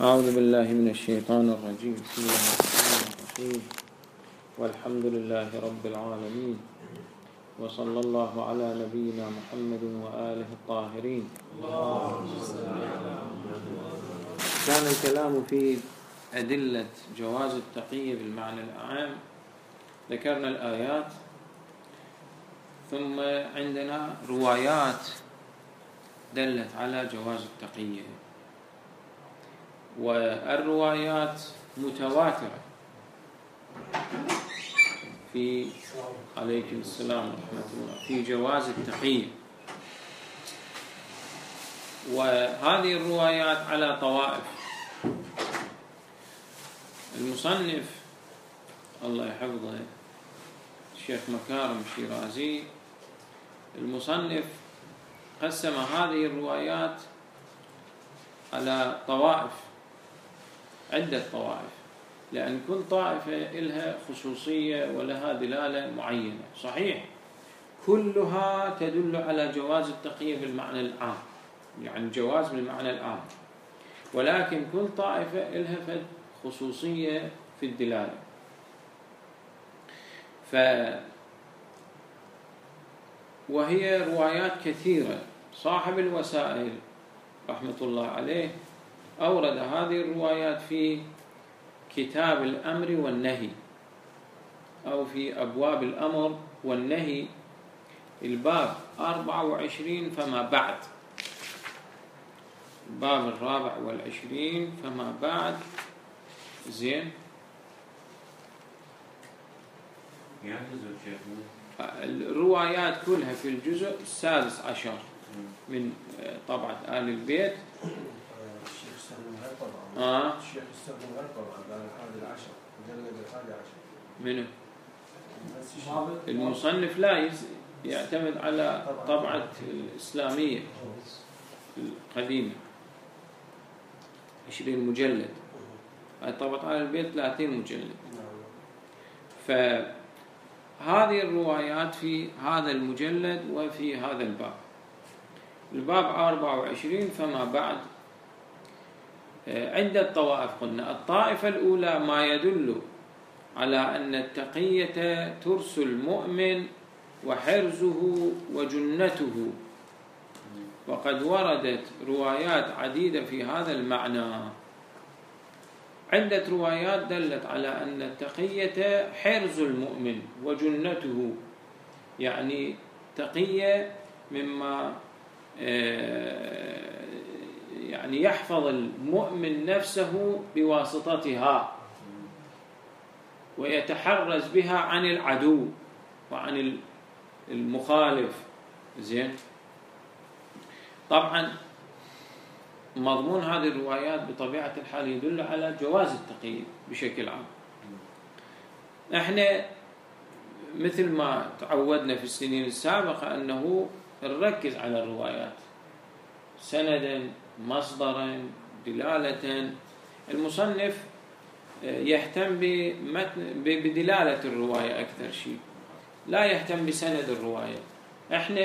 أعوذ بالله من الشيطان الرجيم. بسم الله الرحمن الرحيم. والحمد لله رب العالمين، وصلى الله على نبينا محمد وآله الطاهرين. كان الكلام في أدلة جواز التقية بالمعنى العام، ذكرنا الآيات، ثم عندنا روايات دلت على جواز التقية، والروايات متواترة في عليكم السلام ورحمة الله في جواز التقية، وهذه الروايات على طوائف. المصنف الله يحفظه الشيخ مكارم الشيرازي، المصنف قسم هذه الروايات على طوائف، عدة طوائف، لأن كل طائفة لها خصوصية ولها دلالة معينة. صحيح كلها تدل على جواز التقية بالمعنى العام، يعني جواز بالمعنى العام، ولكن كل طائفة لها خصوصية في الدلالة. وهي روايات كثيرة. صاحب الوسائل رحمة الله عليه أورد هذه الروايات في كتاب الأمر والنهي، أو في أبواب الأمر والنهي، الباب 24 فما بعد، الباب 24 فما بعد. زين، الروايات كلها في الجزء 16 من طبعة آل البيت. الشيخ استخدم غير طبعا. الشيخ استخدم غير طبعا بعد الحادي عشر، مجلد الحادي عشر. منو؟ المصنف لا يعتمد على طبعة الإسلامية القديمة 20 مجلد، طبعة آل البيت 30 مجلد. فهذه الروايات في هذا المجلد وفي هذا الباب، الباب 24 فما بعد. عدة طوائف قلنا. الطائفة الأولى ما يدل على أن التقية ترس المؤمن وحرزه وجنته، وقد وردت روايات عديدة في هذا المعنى. عدة روايات دلت على أن التقية حرز المؤمن وجنته، يعني تقية مما يعني يحفظ المؤمن نفسه بواسطتها ويتحرز بها عن العدو وعن المخالف. زين، طبعا مضمون هذه الروايات بطبيعة الحال يدل على جواز التقية بشكل عام. احنا مثل ما تعودنا في السنين السابقة أنه نركز على الروايات سندا مصدرا دلالة. المصنف يهتم بدلالة الرواية أكثر شيء، لا يهتم بسند الرواية. احنا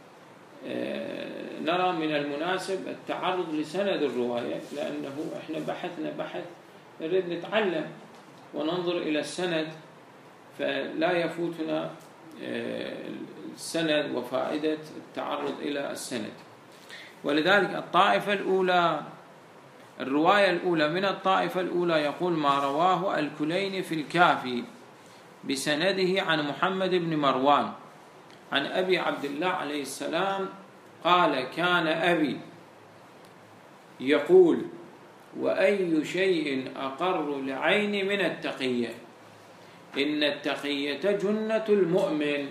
نرى من المناسب التعرض لسند الرواية، لأنه احنا بحثنا بحث نريد نتعلم وننظر إلى السند، فلا يفوتنا السند وفائدة التعرض إلى السند. ولذلك الطائفة الأولى، الرواية الأولى من الطائفة الأولى يقول: ما رواه الكليني في الكافي بسنده عن محمد بن مروان عن أبي عبد الله عليه السلام قال: كان أبي يقول: وأي شيء أقر لعين من التقية، إن التقية جنة المؤمن،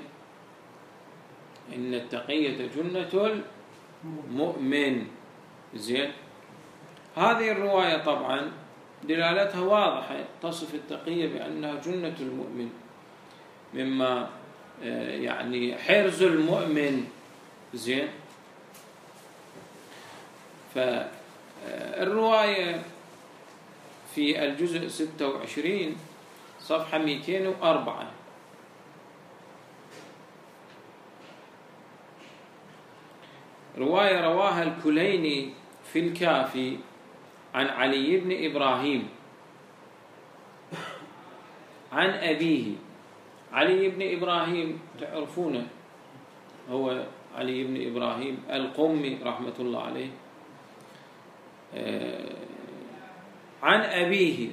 إن التقية جنة المؤمن. زين، هذه الرواية طبعا دلالتها واضحة، تصف التقية بأنها جنة المؤمن، مما يعني حرز المؤمن. زين، فالرواية في الجزء 26 صفحة 204 رواية رواها الكليني في الكافي عن علي بن إبراهيم عن أبيه. علي بن إبراهيم تعرفونه، هو علي بن إبراهيم القمي رحمة الله عليه. عن أبيه،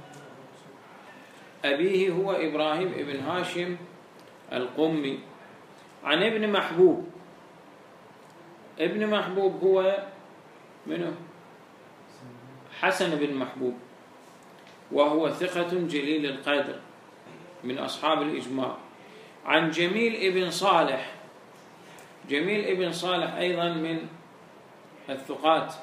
أبيه هو إبراهيم بن هاشم القمي. عن ابن محبوب، ابن محبوب هو منه حسن بن محبوب، وهو ثقة جليل القدر من أصحاب الإجماع. عن جميل ابن صالح، جميل ابن صالح أيضا من الثقات.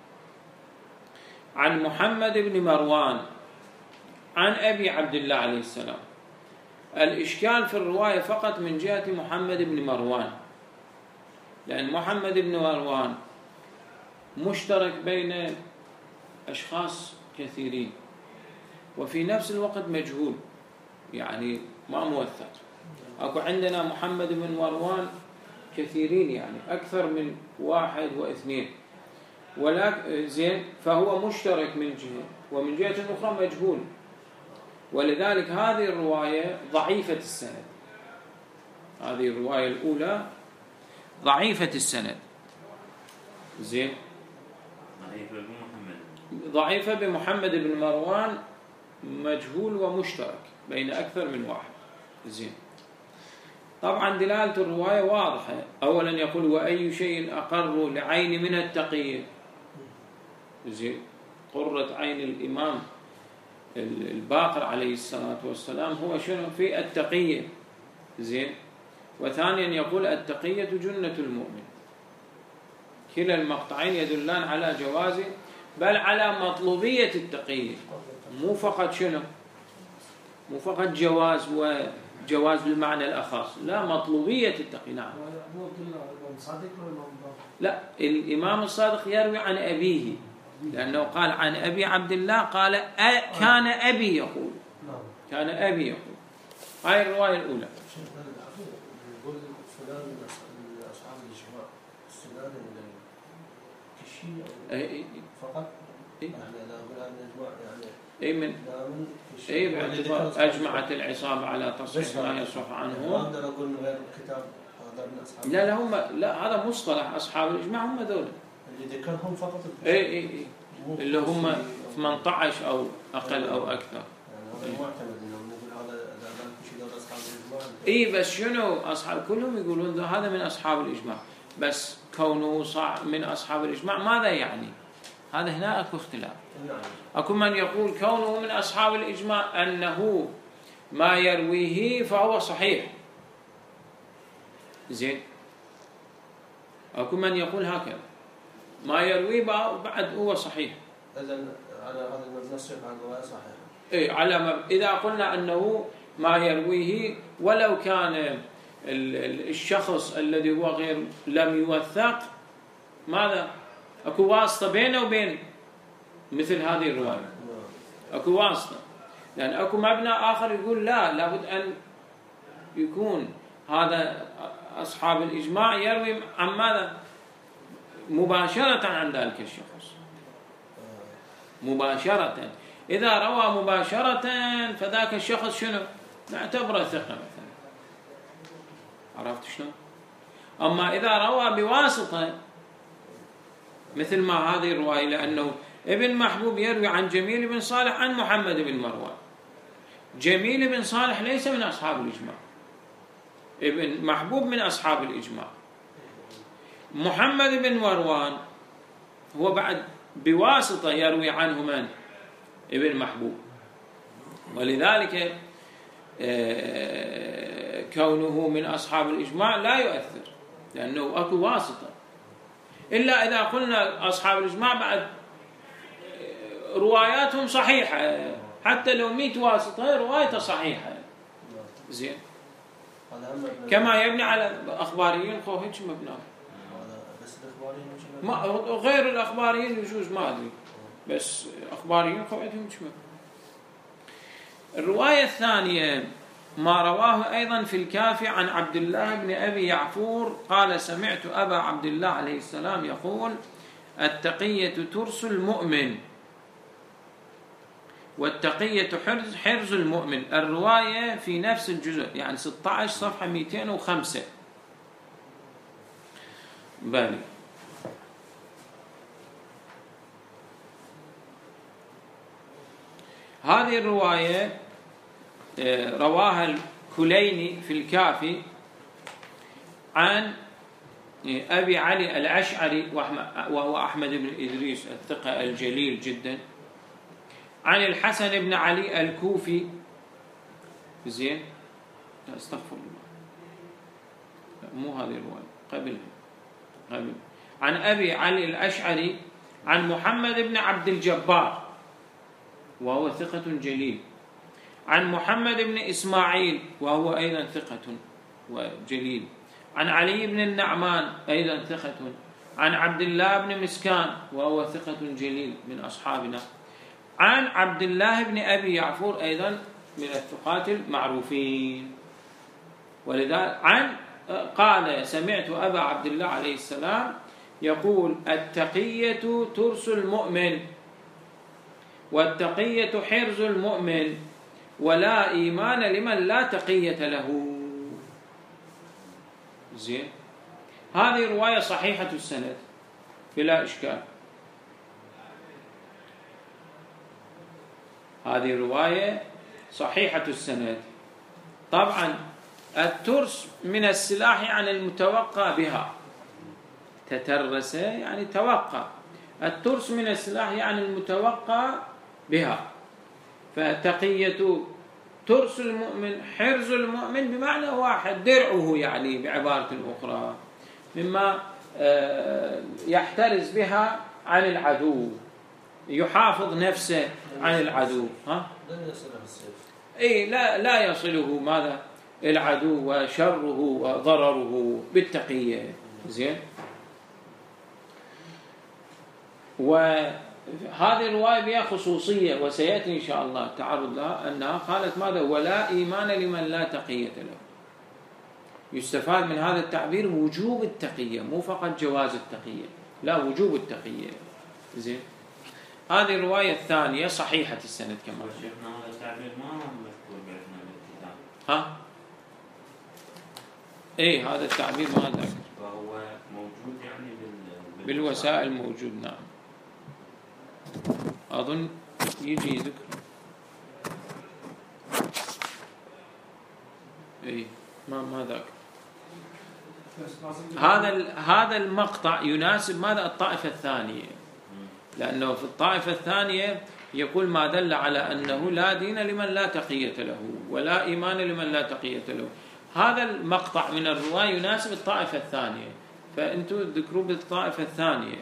عن محمد بن مروان عن أبي عبد الله عليه السلام. الإشكال في الرواية فقط من جهة محمد بن مروان، لأن محمد بن مروان مشترك بين أشخاص كثيرين، وفي نفس الوقت مجهول، يعني ما موثق. أكو عندنا محمد بن مروان كثيرين، يعني أكثر من 1 و2، ولكن زين فهو مشترك من جهة، ومن جهة أخرى مجهول، ولذلك هذه الرواية ضعيفة السند. هذه الرواية الأولى ضعيفة السند، زين، ضعيفة بمحمد بن مروان، مجهول ومشترك بين أكثر من واحد، زين. طبعا دلالة الرواية واضحة. أولا يقول وأي شيء أقر لعين من التقية، زين، قرة عين الإمام الباقر عليه الصلاة والسلام هو شنو؟ في التقية، زين. وثانيا يقول التقية جنة المؤمن. كلا المقطعين يدلان على جواز، بل على مطلوبية التقية، مو فقط شنو؟ مو فقط جواز وجواز بالمعنى الأخص، لا، مطلوبية التقية. نعم. لا، الإمام الصادق يروي عن أبيه، لأنه قال عن أبي عبد الله، قال كان أبي يقول، كان أبي يقول. هاي الرواية الأولى. يقول فلان من أصحاب الإجماع، السنان الكشي فقط، يعني لا من الإجماع، يعني باعتبار أجمعت العصابة على تصحيح ما يصح عنه. أقدر أقول غير الكتاب هذا من أصحاب. لا هم، لا، هذا مصطلح أصحاب الإجماع، هم ذول اللي ذكرهم فقط. اللي هم 18 أو أقل أو أكثر. يعني هذا معتمد إنه نقول هذا كشي ذول أصحاب الإجماع. بس شنو أصحاب؟ كلهم يقولون هذا من أصحاب الإجماع، بس كونه من أصحاب الإجماع ماذا يعني؟ هذا هنا أكو اختلاف. أكو من يقول كونه من أصحاب الإجماع أنه ما يرويه فهو صحيح، زين. أكو من يقول هكذا، ما يرويه بعد هو صحيح. إذن على هذا النص عن رواية صحيحة. على إذا قلنا أنه ما يرويه ولو كان الشخص الذي هو غير لم يوثق، ماذا؟ أكو واسطة بينه وبين مثل هذه الرواية، أكو واسطة. لأن أكو مبنى آخر يقول لا، لابد أن يكون هذا أصحاب الإجماع يروي عن ماذا؟ مباشرة عن ذلك الشخص، مباشرة. إذا روى مباشرة فذاك الشخص شنو؟ نعتبره ثقة مثلا، عرفت شلون؟ أما إذا روى بواسطة مثل ما هذه الرواية، لأنه ابن محبوب يروي عن جميل بن صالح عن محمد بن مروان. جميل بن صالح ليس من أصحاب الإجماع، ابن محبوب من أصحاب الإجماع. محمد بن مروان هو بعد بواسطة يروي عنه من؟ ابن محبوب. ولذلك كونه من أصحاب الإجماع لا يؤثر، لأنه أكو واسطة. إلا إذا قلنا أصحاب الإجماع بعد رواياتهم صحيحة، حتى لو 100 واسطة روايته صحيحة، زين. كما يبني على أخباريين، خو هيك مبناه. ما غير الأخباريين يجوز، ما أدري، بس أخباريين خو عندهم شو. الرواية الثانية ما رواه أيضا في الكافي عن عبد الله بن أبي يعفور قال سمعت أبا عبد الله عليه السلام يقول التقية ترس المؤمن والتقية حرز المؤمن. الرواية في نفس الجزء، يعني 16 صفحة 205. بالي هذه الرواية رواها الكليني في الكافي عن أبي علي الأشعري وهو أحمد بن إدريس الثقة الجليل جدا، عن الحسن بن علي الكوفي. زين، لا استغفر الله، مو هذه الرواية، قبل عن أبي علي الأشعري عن محمد بن عبد الجبار وهو ثقة جليل، عن محمد بن إسماعيل وهو أيضا ثقة وجليل، عن علي بن النعمان أيضا ثقة، عن عبد الله بن مسكان وهو ثقة جليل من أصحابنا، عن عبد الله بن أبي يعفور أيضا من الثقات المعروفين. ولذلك قال: سمعت أبا عبد الله عليه السلام يقول: التقية ترس المؤمن، والتقية حرز المؤمن، ولا إيمان لمن لا تقية له. زين، هذه رواية صحيحة السند بلا إشكال. هذه رواية صحيحة السند. طبعا الترس من السلاح يعني المتوقع بها، تترس يعني توقع، الترس من السلاح يعني المتوقع بها. فتقية ترس المؤمن حرز المؤمن بمعنى واحد، درعه يعني بعبارة أخرى، مما يحترز بها عن العدو، يحافظ نفسه عن العدو. لا يصله ماذا العدو وشره وضرره بالتقية. زين، وهذه الرواية بها خصوصية وسيأتي إن شاء الله التعرض لها، أنها قالت ماذا؟ ولا إيمان لمن لا تقية له. يستفاد من هذا التعبير وجوب التقية، مو فقط جواز التقية، لا، وجوب التقية. زين، هذه الرواية الثانية صحيحة السند كمان. شيخنا هذا التعبير ما مذكور بعندنا بالكتاب. ها؟ إيه، هذا التعبير ما ذكر، وهو موجود يعني بالوسائل موجود. نعم، أظن يجي ذكر. إيه، ما ذاك. هذا المقطع يناسب ماذا؟ الطائفة الثانية، لأنه في الطائفة الثانية يقول ما دل على أنه لا دين لمن لا تقية له، ولا إيمان لمن لا تقية له. هذا المقطع من الرواية يناسب الطائفة الثانية، فأنتوا ذكروا بالطائفة الثانية.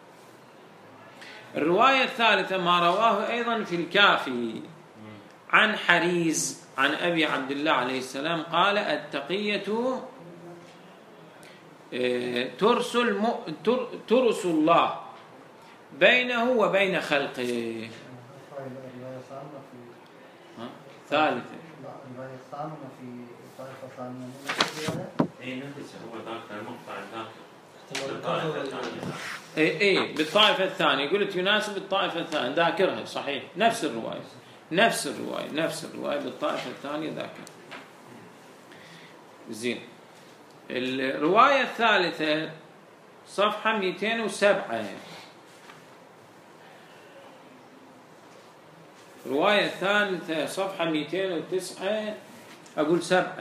الرواية الثالثة ما رواه أيضا في الكافي عن حريز عن أبي عبد الله عليه السلام قال: التقية ترس الله بينه وبين خلقه. ثالثة بالطائفة الثانية قلت يناسب الطائفة الثانية، ذاكرها صحيح، نفس الرواية بالطائفة الثانية ذاكر. زين، الرواية الثالثة صفحة 207. رواية الثالثة صفحة 209 أقول 7.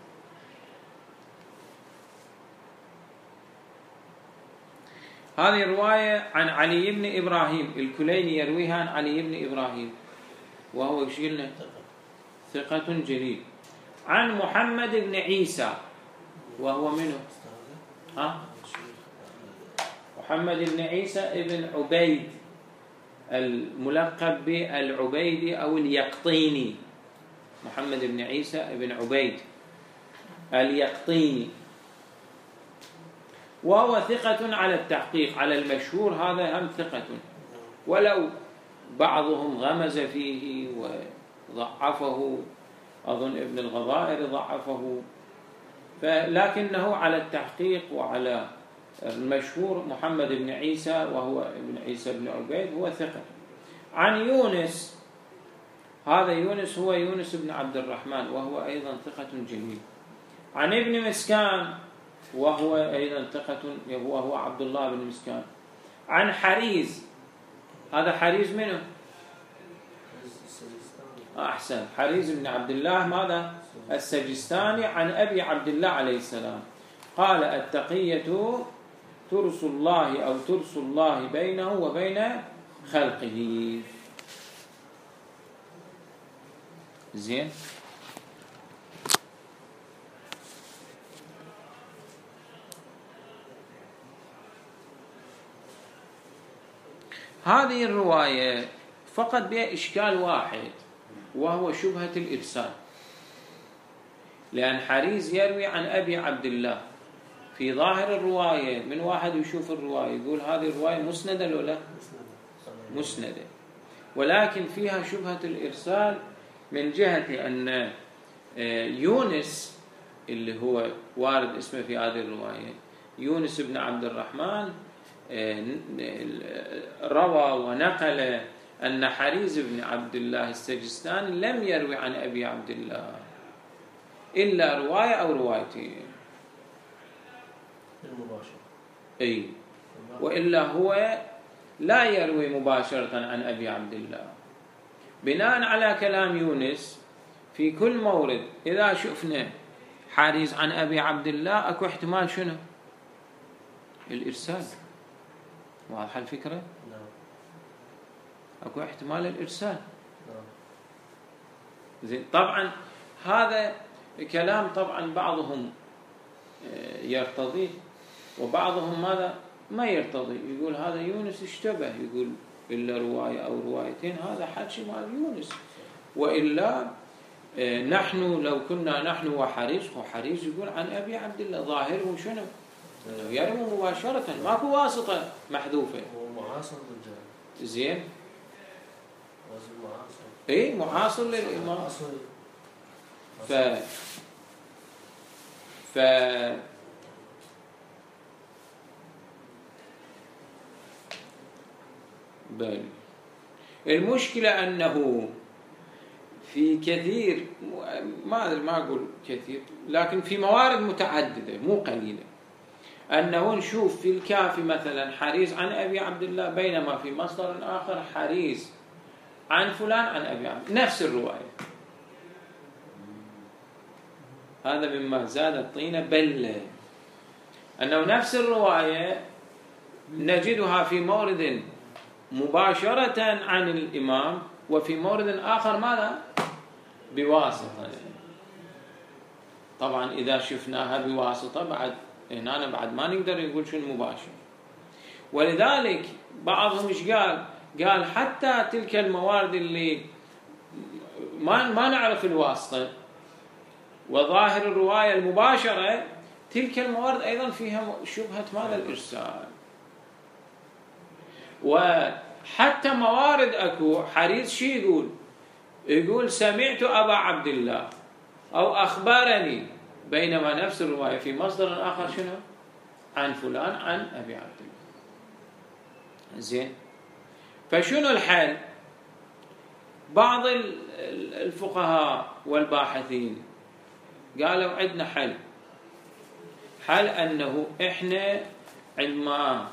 هذه رواية عن علي بن إبراهيم، الكليني يرويها عن علي بن إبراهيم وهو يشيلنا ثقة جليل، عن محمد بن عيسى وهو منه محمد بن عيسى ابن عبيد الملقب بالعبيدي أو اليقطيني، محمد بن عيسى ابن عبيد اليقطيني، وهو ثقة على التحقيق، على المشهور هذا هم ثقة، ولو بعضهم غمز فيه وضعفه، أظن ابن الغضائر ضعفه، لكنه على التحقيق وعلى المشهور محمد بن عيسى وهو ابن عيسى بن عبيد هو ثقة. عن يونس هذا يونس هو يونس بن عبد الرحمن وهو أيضا ثقة جليل. عن ابن مسكان وهو أيضا ثقة وهو عبد الله بن مسكان. عن حريز، هذا حريز منه؟ أحسن، حريز بن عبد الله ماذا؟ السجستاني، عن أبي عبد الله عليه السلام قال: التقية ترس الله أو ترس الله بينه وبين خلقه. زين. هذه الرواية فقط بها إشكال واحد، وهو شبهة الإرسال، لأن حريز يروي عن أبي عبد الله. في ظاهر الرواية من واحد يشوف الرواية يقول هذه الرواية مسندة لو لا؟ مسندة، ولكن فيها شبهة الإرسال من جهة أن يونس اللي هو وارد اسمه في هذه الرواية يونس بن عبد الرحمن روى ونقل أن حريز بن عبد الله السجستاني لم يروي عن أبي عبد الله إلا رواية أو روايتين المباشرة، أي، وإلا هو لا يروي مباشرة عن أبي عبد الله. بناء على كلام يونس في كل مورد إذا شفنا حريز عن أبي عبد الله أكو احتمال شنو؟ الإرسال. واضحة الفكرة؟ نعم. أكو احتمال الإرسال. نعم. زين. طبعا هذا كلام طبعا بعضهم يرتضيه وبعضهم ماذا ما يرتضي، يقول هذا يونس اشتبه، يقول إلا رواية أو روايتين، هذا حكي مال يونس. وإلا نحن لو كنا نحن وحريز يقول عن أبي عبد الله ظاهره شنو؟ يروي مباشرة، ماكو واسطة محذوفة. هو معاصر للرجال. زين. معاصر. إيه معاصر للإمام. بل المشكلة أنه في كثير، ما أقول كثير، لكن في موارد متعددة مو قليلة، أنه نشوف في الكافي مثلا حريز عن أبي عبد الله، بينما في مصدر آخر حريز عن فلان عن أبي عبد الله، نفس الرواية. هذا مما زاد الطين بلة، أنه نفس الرواية نجدها في مورد مباشرة عن الإمام، وفي مورد آخر ماذا؟ بواسطة. طبعا إذا شفناها بواسطة بعد هنا بعد ما نقدر نقول شو المباشر. ولذلك بعضهم إيش قال حتى تلك الموارد اللي ما نعرف الواسطة وظاهر الرواية المباشرة، تلك الموارد أيضا فيها شبهة ماذا؟ الإرسال. وحتى موارد أكو حريز شي يقول سمعت أبا عبد الله أو أخبرني، بينما نفس الرواية في مصدر آخر شنو؟ عن فلان عن أبي عبد الله. زين. فشنو الحل؟ بعض الفقهاء والباحثين قالوا عندنا حل أنه إحنا عندما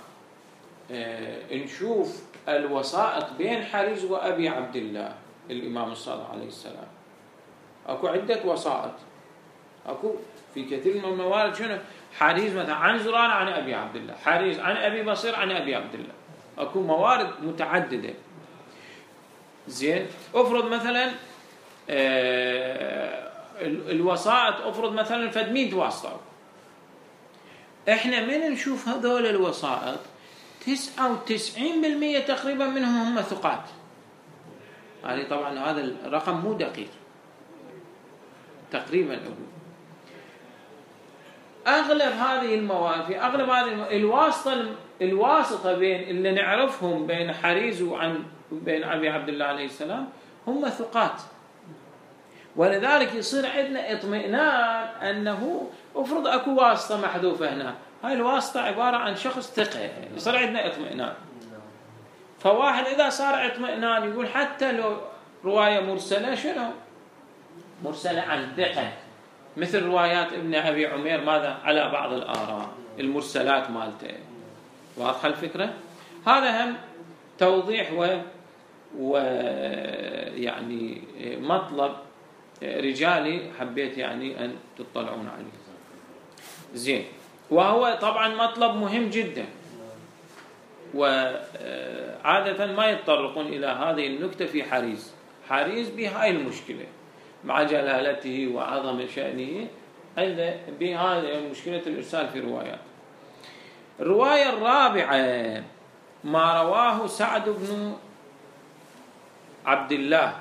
نشوف الوسائط بين حريز وأبي عبد الله الإمام الصادق عليه السلام، أكو عدة وسائط، أكو في كثير من الموارد شنو؟ حريز مثلا عن زران عن أبي عبد الله، حريز عن أبي بصير عن أبي عبد الله، أكو موارد متعددة. زين. أفرض مثلا الوسائط، أفرض مثلا فد 100 واسطة، إحنا من نشوف هذول الوسائط 99% تقريبا منهم هم ثقات. يعني طبعا هذا الرقم مو دقيق تقريبا. أغلب هذه المواد، في أغلب هذه الواسطة بين اللي نعرفهم بين حريز بين أبي عبد الله عليه السلام هم ثقات. ولذلك يصير عندنا اطمئنان أنه أفرض أكو واسطة محذوفة هنا، هاي الواسطة عبارة عن شخص ثقة، يصير عندنا اطمئنان. فواحد إذا صار اطمئنان يقول حتى لو رواية مرسلة شنو؟ مرسلة عن ثقة، مثل روايات ابن أبي عمير ماذا؟ على بعض الآراء، المرسلات مالته. واضحة الفكرة؟ هذا هم توضيح يعني مطلب رجالي حبيت يعني أن تطلعون عليه. زين. وهو طبعا مطلب مهم جدا، وعادة ما يتطرقون إلى هذه النكتة في حريز بهاي المشكلة مع جلالته وعظم شأنه، عنده بهذه مشكلة الإرسال في روايات. الرواية الرابعة ما رواه سعد بن عبد الله،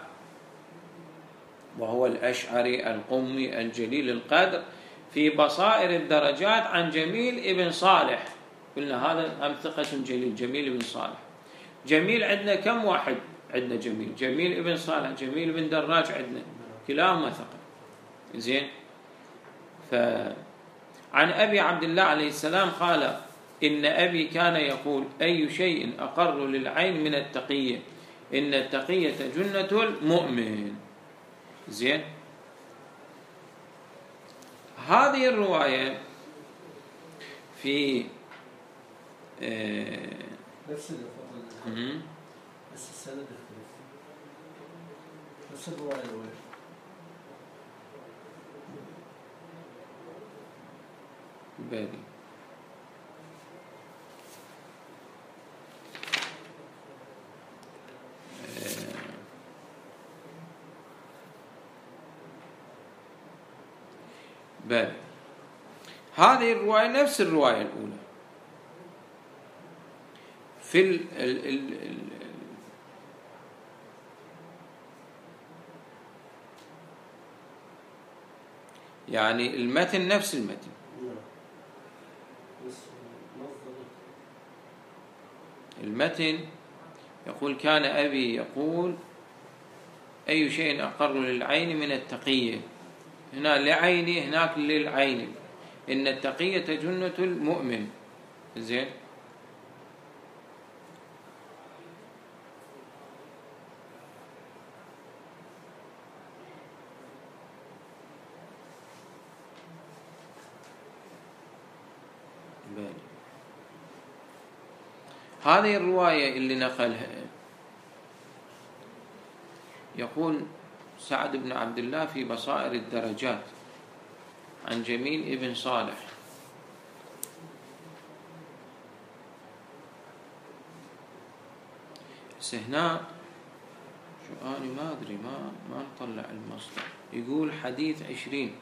وهو الأشعري القمي الجليل القدر، في بصائر الدرجات عن جميل ابن صالح. قلنا هذا هم ثقة جميل ابن صالح. جميل عندنا كم واحد؟ عندنا جميل ابن صالح، جميل ابن دراج، عندنا كلاهما ثقة. زين. فعن أبي عبد الله عليه السلام قال: إن أبي كان يقول: أي شيء أقر للعين من التقية، إن التقية جنة المؤمن. زين. هذه الرواية في نفس الفضل، بس السند يختلف، نفس الرواية الأولى. بالي بالي هذه الرواية نفس الرواية الأولى في يعني المتن نفس المتن. المتن يقول: كان أبي يقول: أي شيء أقر للعين من التقية. هنا لعيني، هناك للعين. إن التقية جنة المؤمن. زين. هذه الرواية اللي نقلها يقول سعد بن عبد الله في بصائر الدرجات عن جميل ابن صالح. هنا شو أنا ما أدري، ما نطلع المصدر. يقول حديث 20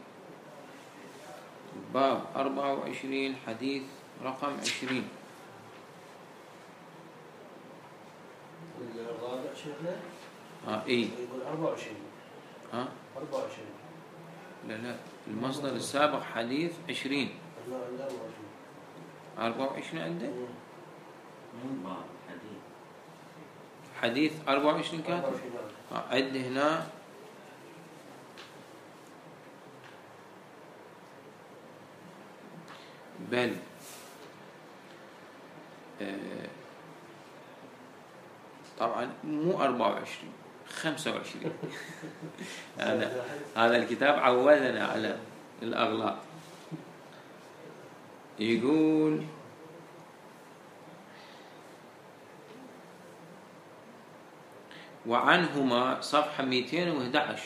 باب 24 حديث رقم 20. الرابع شيخنا؟ إيه يقول 24. 24. لا المصدر السابق حديث 20. 24 عنده؟ مو حديث 24 كاتب. عد هنا بل طبعا مو 24 25. هذا الكتاب عودنا على الأغلاط. يقول: وعنهما صفحة 211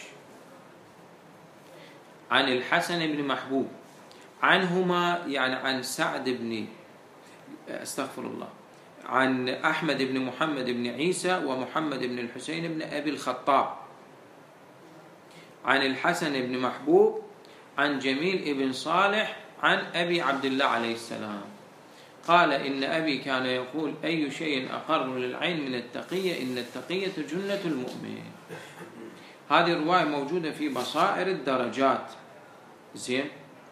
عن الحسن بن محبوب. عنهما يعني عن سعد بن استغفر الله، عن أحمد بن محمد بن عيسى ومحمد بن الحسين بن أبي الخطاب، عن الحسن بن محبوب عن جميل بن صالح عن أبي عبد الله عليه السلام قال: إن أبي كان يقول: أي شيء أقر للعين من التقية، إن التقية جنة المؤمن. هذه الرواية موجودة في بصائر الدرجات، زين،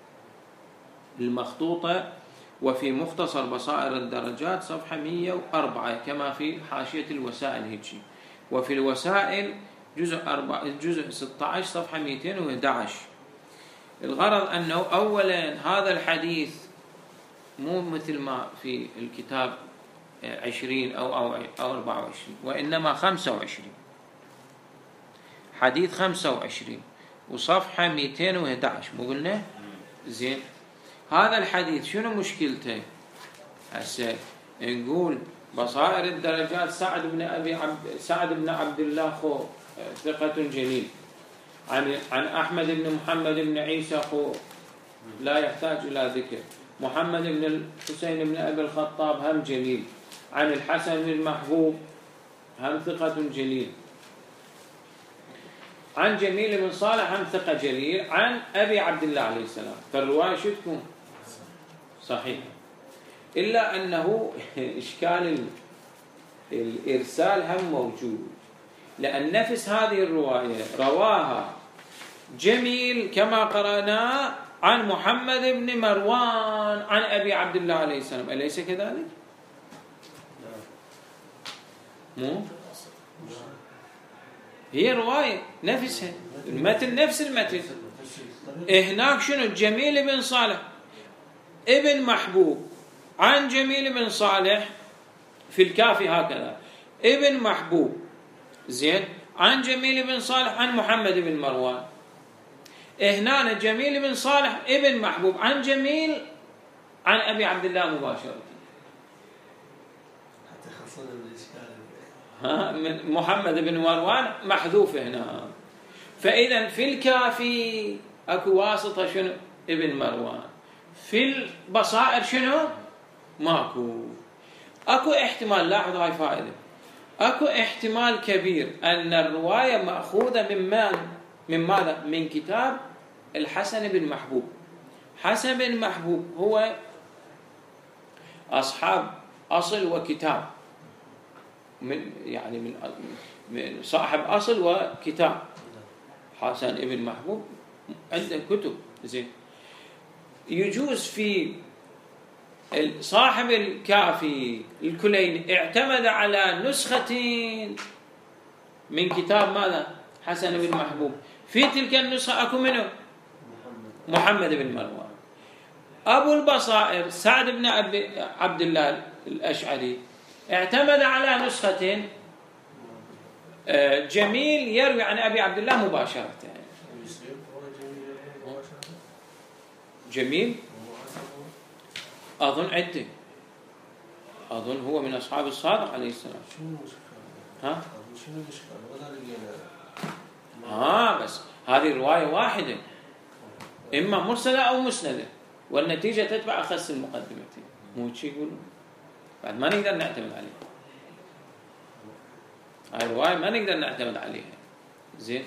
المخطوطة، وفي مختصر بصائر الدرجات صفحة 104 كما في حاشية الوسائل هيجي، وفي الوسائل جزء 16 صفحة 211. الغرض أنه أولا هذا الحديث مو مثل ما في الكتاب 20 أو 24، وإنما 25. حديث 25 وصفحة 211 مو قلنا؟ زين، هذا الحديث شنو مشكلته؟ هسه نقول بصائر الدرجات سعد بن عبد الله خو ثقة جليل، عن أحمد بن محمد بن عيسى خو لا يحتاج إلى ذكر، محمد بن الحسين بن أبي الخطاب هم جليل، عن الحسن بن المحبوب هم ثقة جليل، عن جميل بن صالح هم ثقة جليل، عن أبي عبد الله عليه السلام. فالرواية شو تكون؟ صحيح، إلا أنه إشكال الإرسال هم موجود، لأن نفس هذه الرواية رواها جميل كما قرأنا عن محمد بن مروان عن أبي عبد الله عليه السلام، أليس كذلك؟ مو؟ هي رواية نفسها، المتن نفس المتن. هناك شنو؟ جميل بن صالح ابن محبوب عن جميل بن صالح في الكافي هكذا، ابن محبوب زين عن جميل بن صالح عن محمد بن مروان. هنا جميل بن صالح ابن محبوب عن جميل عن أبي عبد الله مباشرة. حتى خاصة الإشكال من محمد بن مروان محذوف هنا. فإذا في الكافي أكو واسطة شنو؟ ابن مروان. في البصائر شنو؟ ماكو. أكو احتمال، لاحظ هاي فائدة، أكو احتمال كبير أن الرواية مأخوذة من ماذا؟ من كتاب الحسن بن محبوب. حسن بن محبوب هو أصحاب أصل وكتاب، من صاحب أصل وكتاب. حسن بن محبوب عنده كتب زين. يجوز في صاحب الكافي الكليني اعتمد على نسخة من كتاب ماذا؟ حسن بن محبوب. في تلك النسخة أكو منه؟ محمد بن مروان. أبو البصائر سعد بن عبد الله الأشعري اعتمد على نسخة جميل يروي عن أبي عبد الله مباشرة. جميل أظن عدة، أظن هو من أصحاب الصادق عليه السلام. ها؟ بس هذه رواية واحدة، إما مرسلة أو مسندة، والنتيجة تتبع أخص المقدمتين. مو شيء يقولون بعد ما نقدر نعتمد عليها. هاي الرواية ما نقدر نعتمد عليها. زين،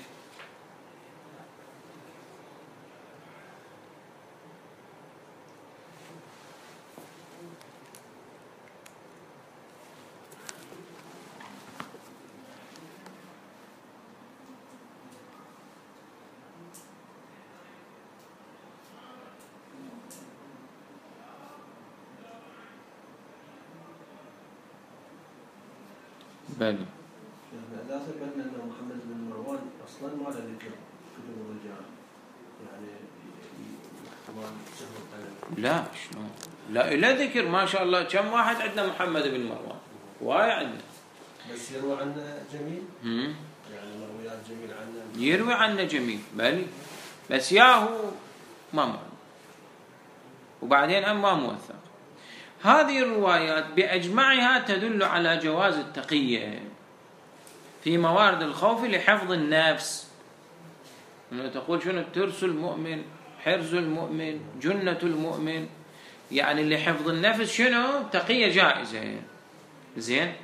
بلى. لا ثبت أن محمد بن مروان أصلاً ما له ذكر كتب الرجال، يعني احتمال سهل. لا شلون؟ لا إلا ذكر ما شاء الله. كم واحد عندنا محمد بن مروان؟ واي عندنا. بس يروي عنه جميل. يعني مرويات جميل عنه. يروي عنه جميل بلى، بس ياهو ما معه، وبعدين ما موثق. هذه الروايات بأجمعها تدل على جواز التقية في موارد الخوف لحفظ النفس. تقول شنو؟ ترس المؤمن، حرز المؤمن، جنة المؤمن، يعني لحفظ النفس شنو؟ تقية جائزة. زين،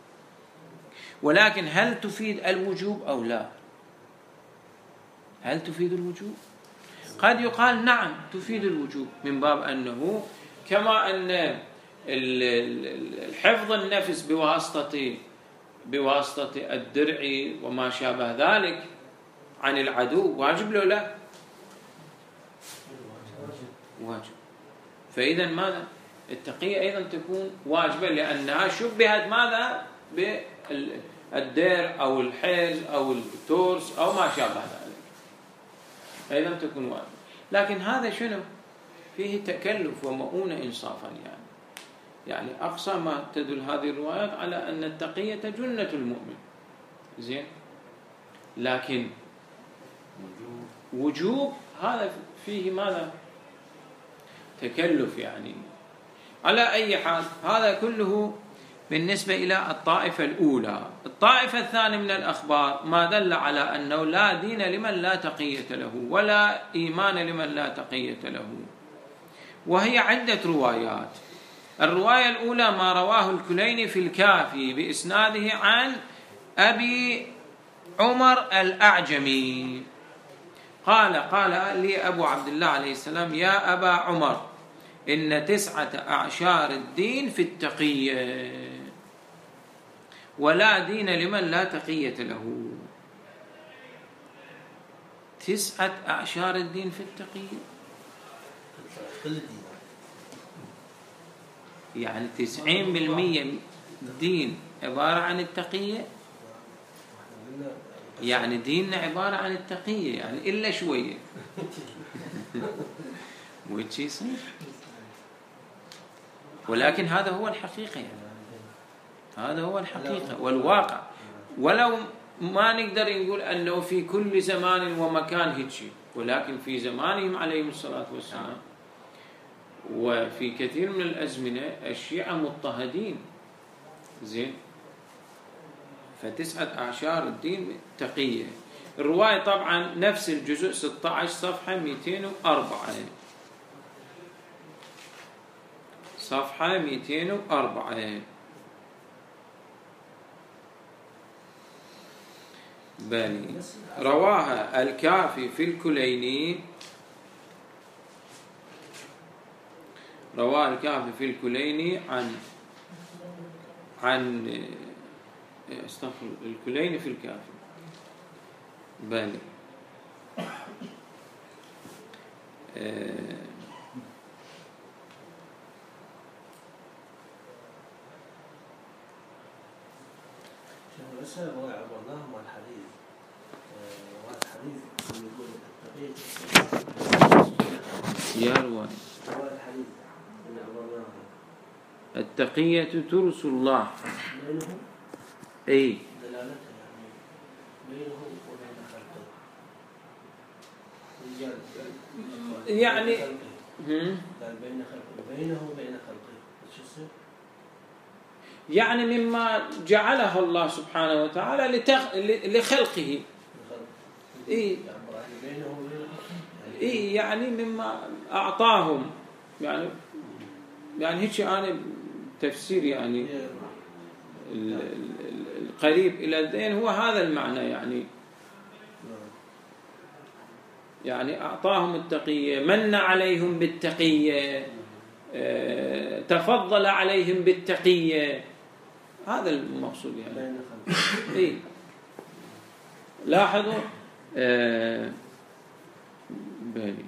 ولكن هل تفيد الوجوب أو لا؟ هل تفيد الوجوب؟ قد يقال نعم تفيد الوجوب، من باب أنه كما أن الحفظ النفس بواسطة الدرع وما شابه ذلك عن العدو واجب له لا؟ واجب. فإذا ماذا؟ التقية أيضا تكون واجبة، لأنها شبهت ماذا؟ بالدرع أو الحرز أو الترس أو ما شابه ذلك، أيضا تكون واجبة. لكن هذا شنو؟ فيه تكلف ومؤونة إنصافا. يعني أقصى ما تدل هذه الروايات على أن التقية جنة المؤمن. زين، لكن وجوب هذا فيه ماذا؟ تكلف يعني. على أي حال هذا كله بالنسبة إلى الطائفة الأولى. الطائفة الثانية من الأخبار ما دل على أنه لا دين لمن لا تقية له ولا إيمان لمن لا تقية له، وهي عدة روايات. الرواية الأولى ما رواه الكليني في الكافي بإسناده عن أبي عمر الأعجمي قال لي أبو عبد الله عليه السلام: يا أبا عمر، إن 9 أعشار الدين في التقية، ولا دين لمن لا تقية له. 9 أعشار الدين في التقية، يعني 90% دين عبارة عن التقية، يعني ديننا عبارة عن التقية، يعني إلا شوية ويتشي يصير. ولكن هذا هو الحقيقة، يعني هذا هو الحقيقة والواقع. ولو ما نقدر نقول أنه في كل زمان ومكان هيك، ولكن في زمانهم عليهم الصلاة والسلام وفي كثير من الأزمنة الشيعة مضطهدين. زين، ف9 أعشار الدين تقية. الرواية طبعا نفس الجزء 16 صفحة 204، صفحة 204. بني رواها الكافي في الكليني، رواه الكافي في الكليني عن استغفر الكليني في الكافي. بني بس رواية عبرناهم عن الحديث، يقول يا رواية الحديث اللي عبرناهم التقية ترس الله بينهم، أي دلالتها يعني بينهم وبين خلقه، يعني قال بين خلقه، بينه وبين خلقه، شو يصير؟ يعني مما جعله الله سبحانه وتعالى لخلقه. إيه يعني مما أعطاهم، يعني هيك أنا تفسير يعني القريب إلى الذهن هو هذا المعنى، يعني أعطاهم التقية، من عليهم بالتقية، تفضل عليهم بالتقية، هذا المقصود يعني. إيه لاحظوا بالي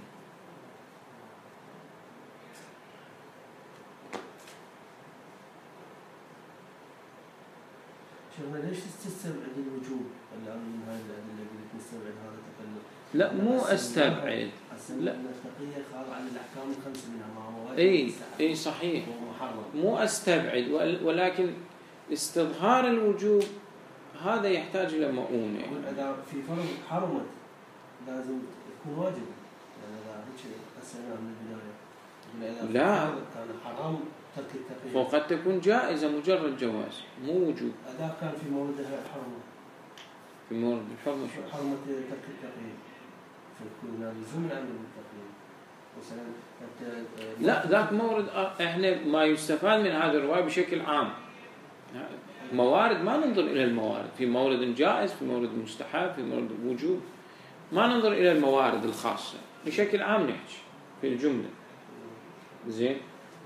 شيخنا ليش تستبعد الوجوب الآن من هذه الأدلة اللي تستبعد هذا التكلف؟ لا مو أستبعد، لا التقية خاضعة للأحكام الخمس منها ما هو إيه صحيح، مو أستبعد، ولكن استظهار الوجوب هذا يحتاج إلى مؤونة. إذا في فرض حرمت لازم يكون واجب، يعني إذا هيك أسألنا من البداية لا كان حرام ترك التقية، وقد تكون جائزة مجرد جواز مو وجوب. إذا كان في موردها حرمة، في مورد الحرمة شو؟ حرمة ترك التقية فيكون لزوم عند التقية مثلا. لا ذاك مورد، احنا ما يستفاد من هذه الرواية بشكل عام. موارد ما ننظر إلى الموارد، في مورد جائز، في مورد مستحب، في مورد وجوب، ما ننظر إلى الموارد الخاصة، بشكل عام نحكي في الجملة. زين،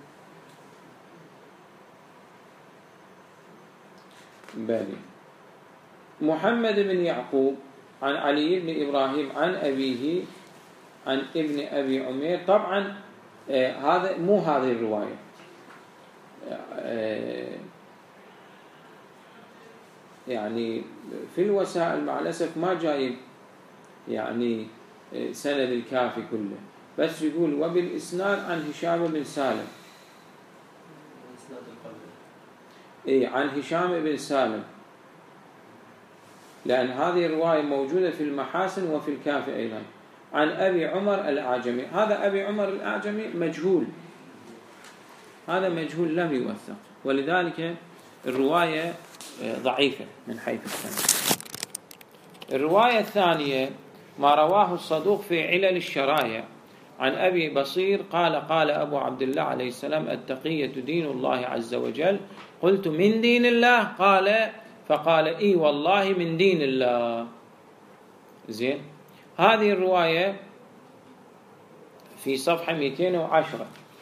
بالي محمد بن يعقوب عن علي بن إبراهيم عن أبيه عن ابن أبي عمير. طبعا هذا مو هذه الرواية، يعني في الوسائل مع الأسف ما جايب يعني سند الكافي كله، بس يقول وبالإسناد عن هشام بن سالم، عن هشام بن سالم لأن هذه الرواية موجودة في المحاسن وفي الكافي أيضا عن أبي عمر الأعجمي. هذا أبي عمر الأعجمي مجهول، هذا مجهول لم يوثق، ولذلك الرواية ضعيفة من حيث السند. الرواية الثانية ما رواه الصدوق في علل الشرايع عن أبي بصير قال قال أبو عبد الله عليه السلام التقية دين الله عز وجل. قلت من دين الله؟ قال فقال إي والله من دين الله. زين، هذه الرواية في صفحة 210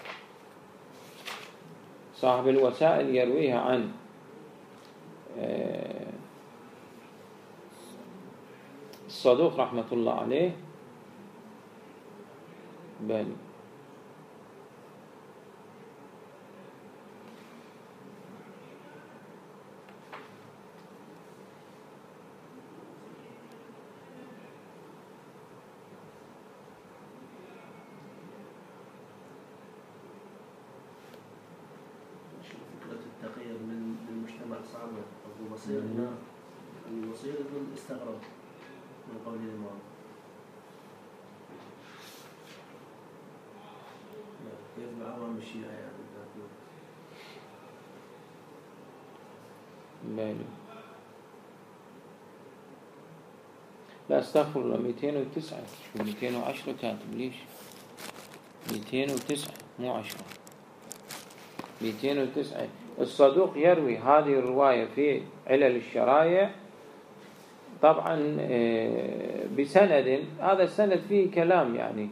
صاحب الوسائل يرويها عن الصدوق رحمة الله عليه. بل فكرة التقية من المجتمع صعبة. أبو بصير هنا البصير يقول استغرب من قول الإمام. كيف مع عوام الشيعة يعني؟ بل لا استغفر الله 209 شو 210 كاتب ليش 209 مو 10 209. الصدوق يروي هذه الرواية في علل الشرايع طبعا بسند، هذا السند فيه كلام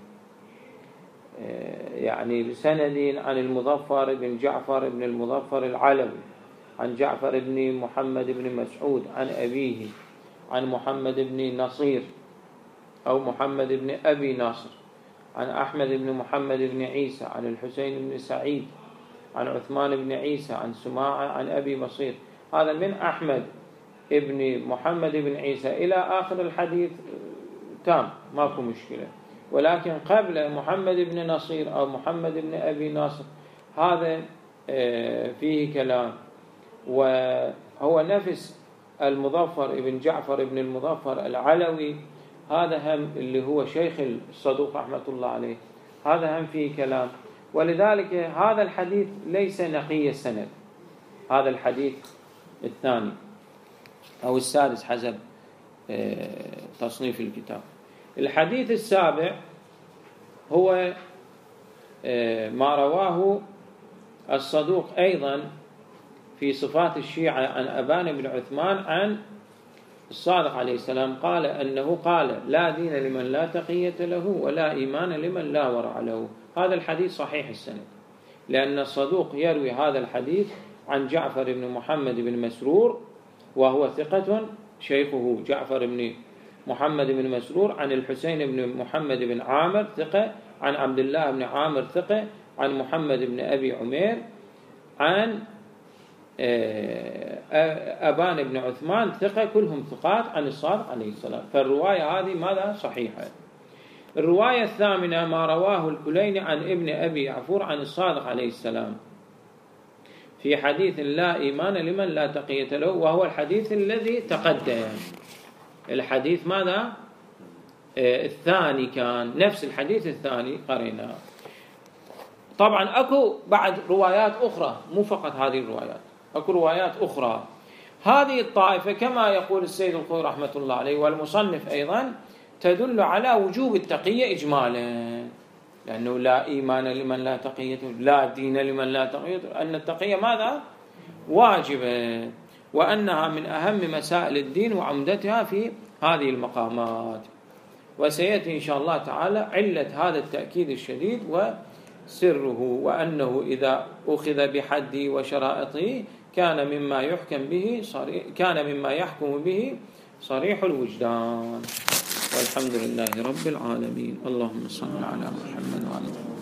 يعني بسند عن المظفر بن جعفر بن المظفر العلوي عن جعفر بن محمد بن مسعود عن أبيه عن محمد بن نصير أو محمد بن أبي ناصر عن أحمد بن محمد بن عيسى عن الحسين بن سعيد عن عثمان بن عيسى عن سماعة عن أبي بصير. هذا من أحمد ابن محمد بن عيسى إلى آخر الحديث تام ماكو مشكلة، ولكن قبل محمد بن نصير أو محمد بن أبي ناصر هذا فيه كلام. وهو نفس المظفر ابن جعفر ابن المظفر العلوي، هذا هم اللي هو شيخ الصدوق رحمة الله عليه، هذا هم فيه كلام. ولذلك هذا الحديث ليس نقي السند، هذا الحديث الثاني أو السادس حسب تصنيف الكتاب. الحديث السابع هو ما رواه الصدوق أيضا في صفات الشيعة عن أبان بن عثمان عن الصادق عليه السلام قال أنه قال لا دين لمن لا تقية له ولا إيمان لمن لا ورع له. هذا الحديث صحيح السند، لأن الصدوق يروي هذا الحديث عن جعفر بن محمد بن مسرور وهو ثقة شيخه جعفر بن محمد بن مسرور عن الحسين بن محمد بن عامر ثقة عن عبد الله بن عامر ثقة عن محمد بن أبي عمير عن أبان بن عثمان ثقة، كلهم ثقات عن الصادق عليه السلام. فالرواية هذه ماذا صحيحة. الرواية الثامنة ما رواه الكليني عن ابن أبي عفور عن الصادق عليه السلام في حديث لا إيمان لمن لا تقية له، وهو الحديث الذي تقدم. الحديث ماذا الثاني كان نفس الحديث الثاني قريناه. طبعا أكو بعد روايات أخرى مو فقط هذه الروايات، أكو روايات أخرى. هذه الطائفة كما يقول السيد الخوي رحمة الله عليه والمصنف أيضا تدل على وجوب التقية إجمالا، لأنه لا إيمان لمن لا تقية لا دين لمن لا تقية، أن التقية ماذا واجبة، وأنها من أهم مسائل الدين وعمدتها في هذه المقامات. وسيأتي إن شاء الله تعالى علة هذا التأكيد الشديد وسره، وأنه إذا أخذ بحده وشرائطه كان مما يحكم به صريح الوجدان. والحمد لله رب العالمين. اللهم صل على محمد وعلى آله.